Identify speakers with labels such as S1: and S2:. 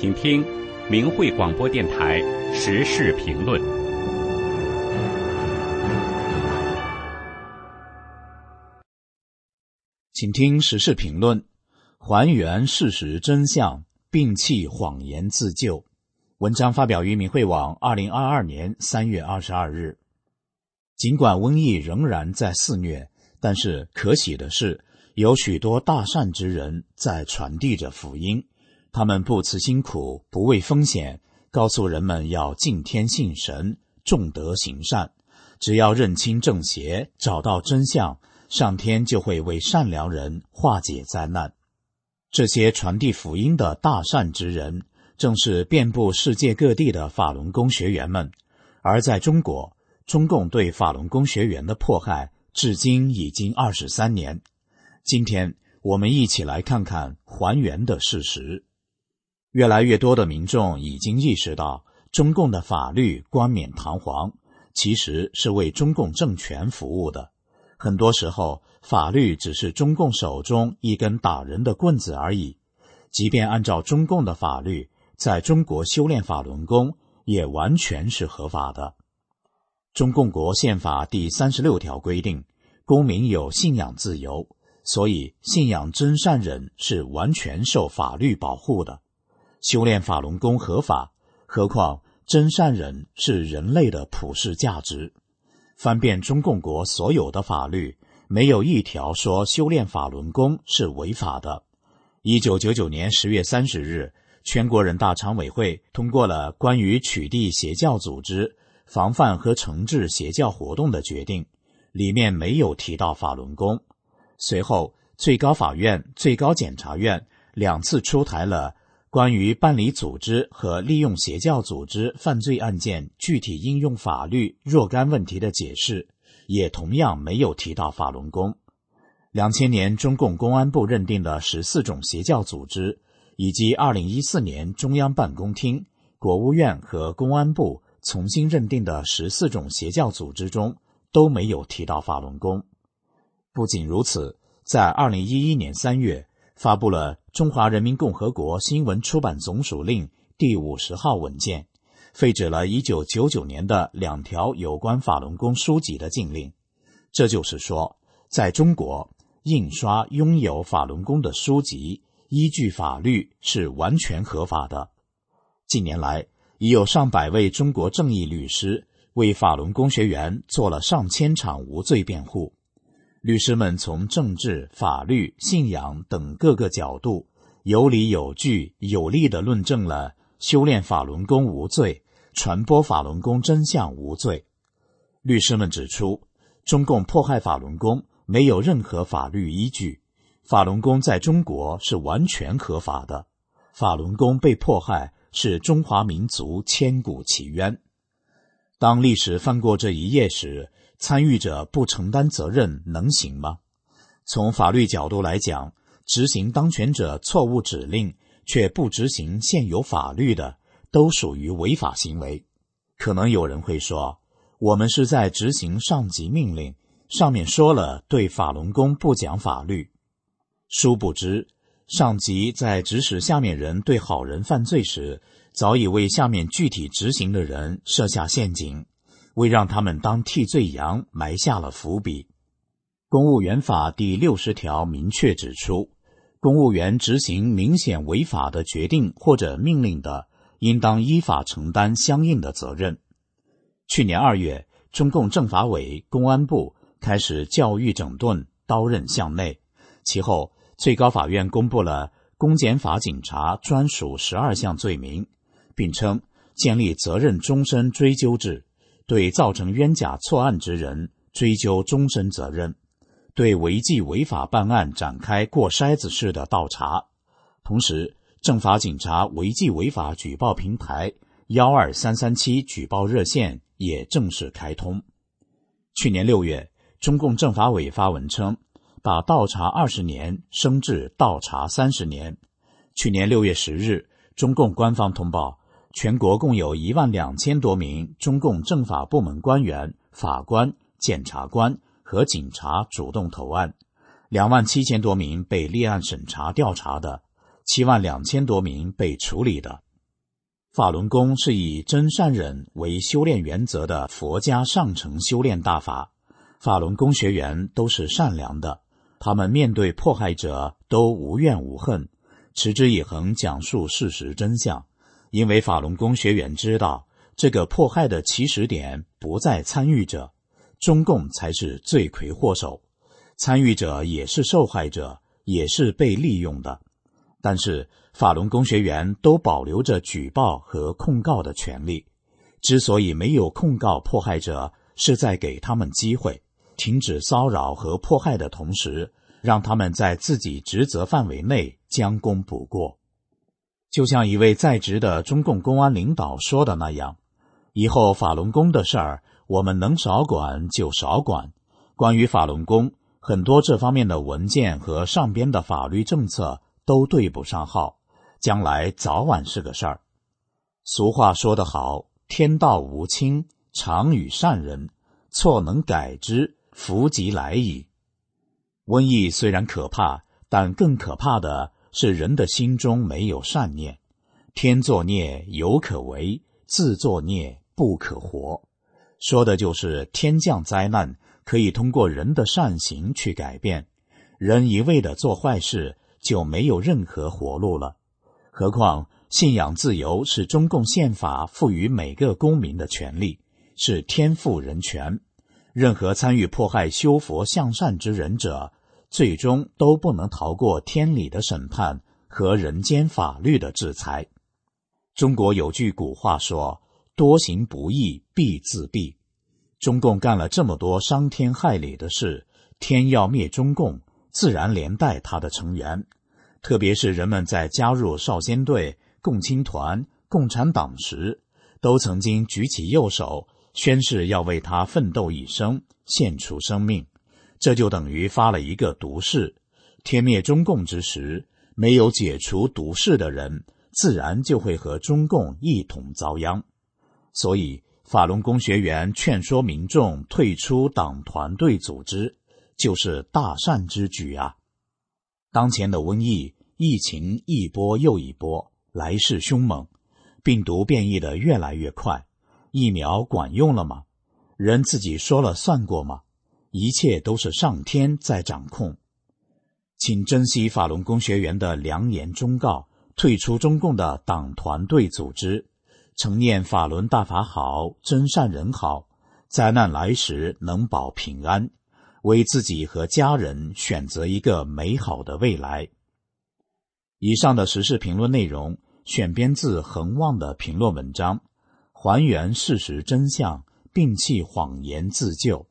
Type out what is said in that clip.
S1: 请听明慧广播电台时事评论。
S2: 请听时事评论，还原事实真相，摒弃谎言自救。文章发表于明慧网2022年3月22日。尽管瘟疫仍然在肆虐，但是可喜的是，有许多大善之人在传递着福音。他们不辞辛苦，不畏风险，告诉人们要敬天信神，重德行善。只要认清正邪，找到真相，上天就会为善良人化解灾难。这些传递福音的大善之人，正是遍布世界各地的法轮功学员们。而在中国，中共对法轮功学员的迫害至今已经23年。今天我们一起来看看还原的事实。越来越多的民众已经意识到，中共的法律冠冕堂皇，其实是为中共政权服务的。很多时候，法律只是中共手中一根打人的棍子而已。即便按照中共的法律，在中国修炼法轮功也完全是合法的。中共国宪法第36条规定，公民有信仰自由，所以信仰真善忍是完全受法律保护的。修炼法轮功合法，何况真善忍是人类的普世价值。翻遍中共国所有的法律，没有一条说修炼法轮功是违法的。1999年10月30日，全国人大常委会通过了关于取缔邪教组织、防范和惩治邪教活动的决定，里面没有提到法轮功。随后，最高法院、最高检察院2次出台了关于办理组织和利用邪教组织犯罪案件具体应用法律若干问题的解释，也同样没有提到法轮功。2000年中共公安部认定的14种邪教组织，以及2014年中央办公厅、国务院和公安部重新认定的14种邪教组织中，都没有提到法轮功。不仅如此，在2011年3月发布了《中华人民共和国新闻出版总署令》第50号文件，废止了1999年的2条有关法轮功书籍的禁令。这就是说，在中国，印刷拥有法轮功的书籍，依据法律是完全合法的。近年来，已有上百位中国正义律师为法轮功学员做了上千场无罪辩护。律师们从政治、法律、信仰等各个角度，有理有据、有力地论证了修炼法轮功无罪，传播法轮功真相无罪。律师们指出，中共迫害法轮功没有任何法律依据，法轮功在中国是完全合法的，法轮功被迫害是中华民族千古奇冤。当历史翻过这一页时，参与者不承担责任能行吗？从法律角度来讲，执行当权者错误指令却不执行现有法律的，都属于违法行为。可能有人会说，我们是在执行上级命令，上面说了对法轮功不讲法律。殊不知，上级在指使下面人对好人犯罪时，早已为下面具体执行的人设下陷阱，为让他们当替罪羊埋下了伏笔。公务员法第60条明确指出，公务员执行明显违法的决定或者命令的，应当依法承担相应的责任。去年2月，中共政法委、公安部开始教育整顿，刀刃向内。其后，最高法院公布了公检法警察专属12项罪名，并称建立责任终身追究制，对造成冤假错案之人追究终身责任，对违纪违法办案展开过筛子式的倒查。同时，政法警察违纪违法举报平台12337举报热线也正式开通。去年6月，中共政法委发文称，把倒查20年升至倒查30年。去年6月10日，中共官方通报，全国共有12000多名中共政法部门官员、法官、检察官和警察主动投案，27000多名被立案审查调查的，72000多名被处理的。 法轮功是以真善忍为修炼原则的佛家上乘修炼大法，法轮功学员都是善良的，他们面对迫害者都无怨无恨，持之以恒讲述事实真相。因为法轮功学员知道，这个迫害的起始点不在参与者，中共才是罪魁祸首，参与者也是受害者，也是被利用的。但是法轮功学员都保留着举报和控告的权利，之所以没有控告迫害者，是在给他们机会，停止骚扰和迫害的同时，让他们在自己职责范围内将功补过。就像一位在职的中共公安领导说的那样，以后法轮功的事儿，我们能少管就少管。关于法轮功，很多这方面的文件和上边的法律政策都对不上号，将来早晚是个事儿。俗话说得好，天道无亲，常与善人，错能改之，福即来矣。瘟疫虽然可怕，但更可怕的是人的心中没有善念。天作孽犹可为，自作孽不可活。说的就是天降灾难可以通过人的善行去改变，人一味地做坏事就没有任何活路了。何况信仰自由是中共宪法赋予每个公民的权利，是天赋人权。任何参与迫害修佛向善之人者，最终都不能逃过天理的审判和人间法律的制裁。中国有句古话说，多行不义必自毙。中共干了这么多伤天害理的事，天要灭中共，自然连带他的成员。特别是人们在加入少先队、共青团、共产党时，都曾经举起右手，宣誓要为他奋斗一生，献出生命。这就等于发了一个毒誓。天灭中共之时，没有解除毒誓的人，自然就会和中共一同遭殃。所以法轮功学员劝说民众退出党团队组织，就是大善之举啊。当前的瘟疫情一波又一波，来势凶猛，病毒变异得越来越快。疫苗管用了吗？人自己说了算过吗？一切都是上天在掌控。请珍惜法轮功学员的良言忠告，退出中共的党团队组织，承念法轮大法好，真善人好，灾难来时能保平安，为自己和家人选择一个美好的未来。以上的时事评论内容选编自恒旺的评论文章，还原事实真相，摒弃谎言自救。